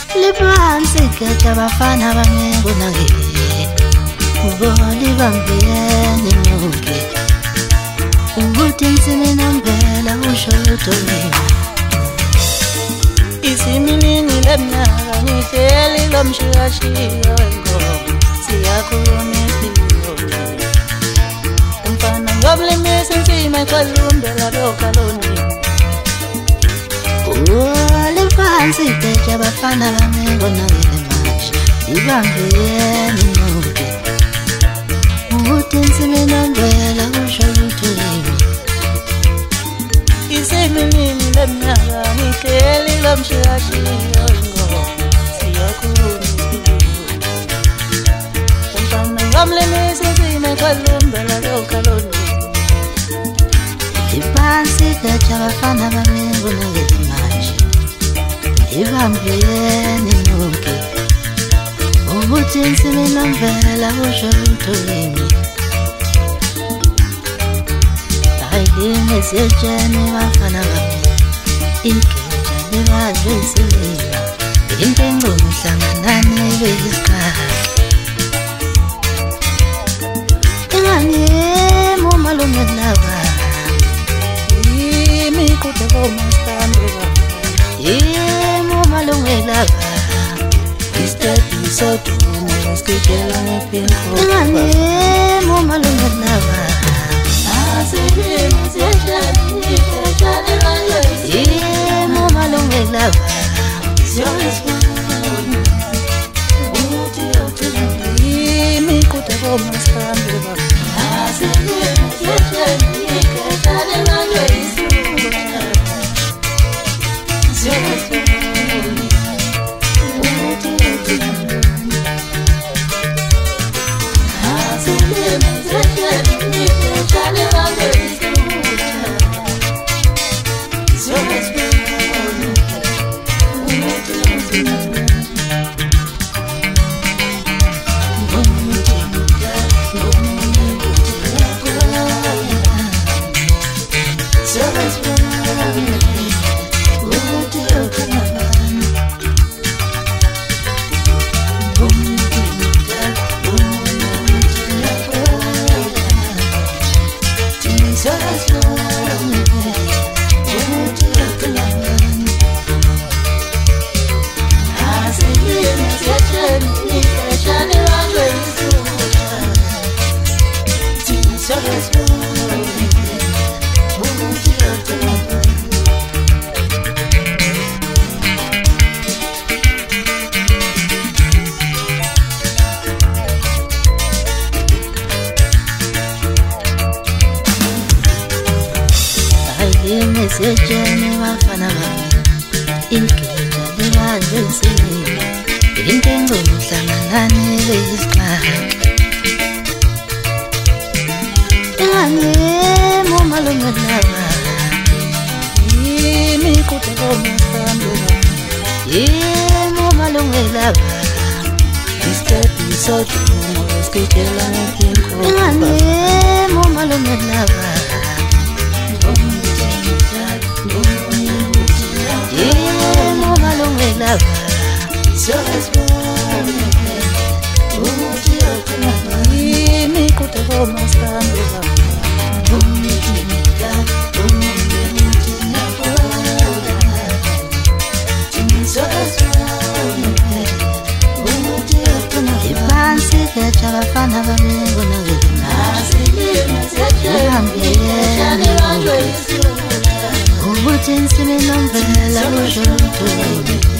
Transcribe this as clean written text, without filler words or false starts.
Lipansi khetha abafana bangekunakile uboli bambiyeni nuke ukuthi insimi nambela usho utolile isimilini lemnaka ngihleli lomshiyashiya wengoma siyakhuluma isilo umfana ngoblimisa insima eqalumbela lokaloni lipansi khetha abafana bangekunakile manje ibambiyeni nuke ukuthi insimi nambela usho utolile isimilini lemnaka ngihleli lomshiyashiya wengoma siyakhuluma umfana ngomlimisa insima eqalumbela lokaloni lipansi khetha abafana bangekunakile manje ibambiyeni nuke ukuthi insimi nambela usho utolile Mesejani bafana bami ikhetha libadlulisela intengo mhlanganane beyisikhathi enganyemo malungelo laba imikude komasandra yemo malungelo laba istepi sodumo skijela ngepinko enganyemo malungelo laba yemo malungelo laba imikude komasandra Mesejani bafana bami ikhetha libadlulisela intengo mhlanganane beyisikhathi enganyemo malungelo laba imikude komasandra yemo malungelo laba istepi sodumo skijela ngepinko enganyemo malungelo laba yemo malungelo laba imikude komasandra lipansi khetha abafana bangekunakile ukuthi insimi nambela usho utolile